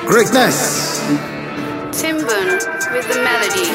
Greatness. Timbun with the melody.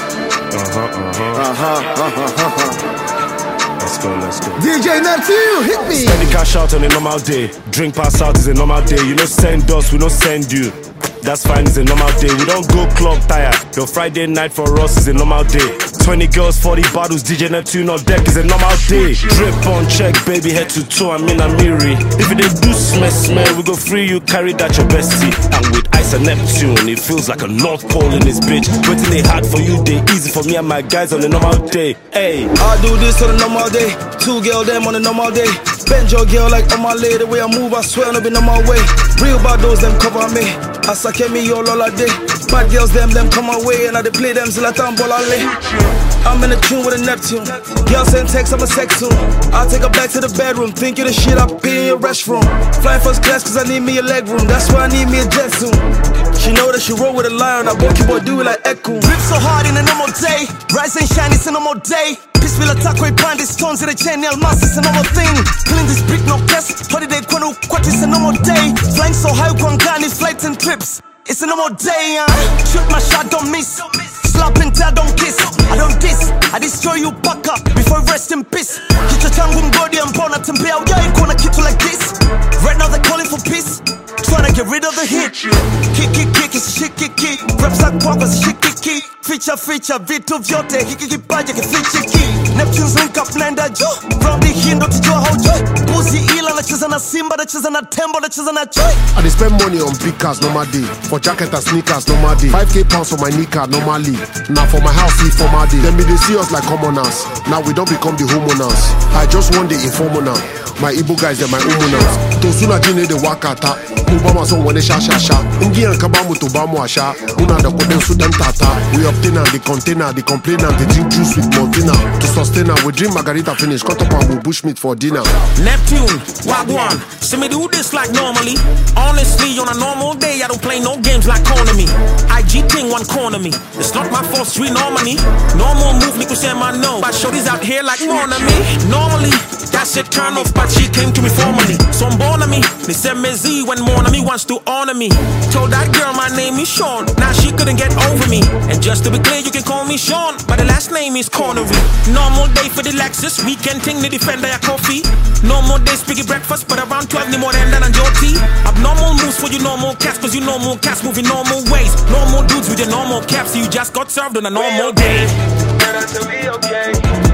Let's go. DJ Neptune, hit me. Spend the cash out on a normal day. Drink pass out is a normal day. You know send us, we don't send you. That's fine, it's a normal day. We don't go club tired. Your Friday night for us is a normal day. 20 girls, 40 bottles, DJ Neptune on deck is a normal day. Drip on check, baby, head to toe, I'm in a mirror. If it do smell, we go free you, carry that your bestie. And with Ice and Neptune, it feels like a North Pole in this bitch. Waiting they hard for you, they easy for me and my guys on a normal day. Hey, I do this on a normal day. 2 girl them on a normal day. Bend your girl like on my lady. The way I move, I swear I've been on my way. Real bad those them cover me. I suck me all a day. Bad girls them come my way. And I they play them till I tumble all day. I'm in a tune with a Neptune. Girl send text, I'm a sex soon. I'll take her back to the bedroom. Think you the shit I pay in your restroom. Flying first class cause I need me a leg room. That's why I need me a jet soon. She know that she roll with a lion. I book you boy do it like Echo. Rip so hard in a normal day. Rise and shine, it's a normal day. Peace will attack with band, it's tons in the chain, mass, it's a normal thing. Clean this brick, no test. Holiday, kwanu, kwat, it's a normal day. Flying so high, kwangani, flights and trips. It's a normal day, Shoot my shot, don't miss. Slap and tell, don't kiss. I don't diss, I destroy you, back up before rest in peace. Hit your tongue, body and bone, I tempe out, yeah, you gonna kick you like this. Right now they're calling for peace. Trying to get rid of the hit. Kick, it's a shit, kick. Raps like punk, it's a shit, kick. Feature, vitu vyote. Kick, paja, kick. Neptune's link up, nenda jo. From the hindo to jo, how jo. Pussy ila, nacheza na Simba, nacheza na Tembo, nacheza na Joy. I dey spend money on big cars, normal day. For jacket and sneakers, normal day. 5K pounds for my kneecap, normally. Now for my house, leave for my day. Then they see us like commoners. Now we don't become the homeowners. I just want the informer now. My Igbo guys, they're my homeowners. Tosuna jine de wakata. Mubama son wane sha. Ungi and kabamu to bamu asha. Una da koden sudan tata. We obtain the container, the complainer, the drink juice with Montina. To sustain her, we drink margarita finish. Cut up and we bushmeat for dinner. Neptune, Wagwan. See me do this like normally. Honestly, on a normal day, I don't play no games like Konami. IG ting one corner me. It's not my fault, street normally. Normal move, Nico say my no. But shorties out here like more than me. Normally, that shit turn off, but she came to me formally. So I'm born on me. They said me Z when more on me wants to honor me. Told that girl my name is Sean. Now she couldn't get over me. And just to be clear, you can call me Sean, but the last name is Connery. Normal day for the Lexus. Weekend thing, the defender ya coffee. Normal day spiggy breakfast, but around 12 ni more than that and your tea. Abnormal moves for you normal cats, cause you normal cats moving normal ways. Normal dudes with your normal caps, so you just got served on a normal day. Turn out to be okay.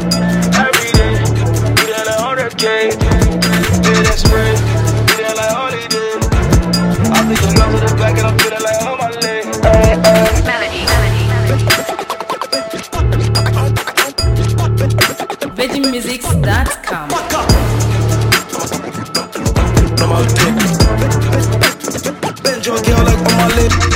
Every day, we done like 100K. Yeah, that's right. We done like holiday. I think the girls in the back and I'm feeling like oh my leg. Melody. VeggieMusics.com. normal day. Bend your girl like on my lip.